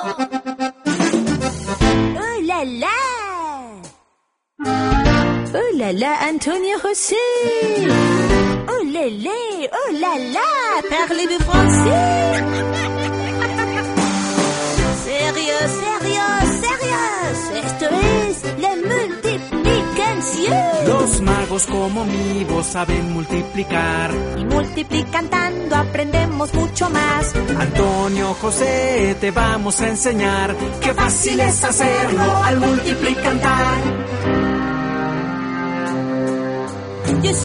¡Oh, la, la! ¡Oh, la, la, Antonio José! ¡Oh, lélé! ¡Oh, la, la! Parlez-vous français? ¡Sérieux, sérieux, sérieux! Esto es la multiplicación. Los magos como mi voz saben multiplicar. Y multiplicando aprendemos mucho más. Antonio José, te vamos a enseñar qué fácil es hacerlo al multiplicar.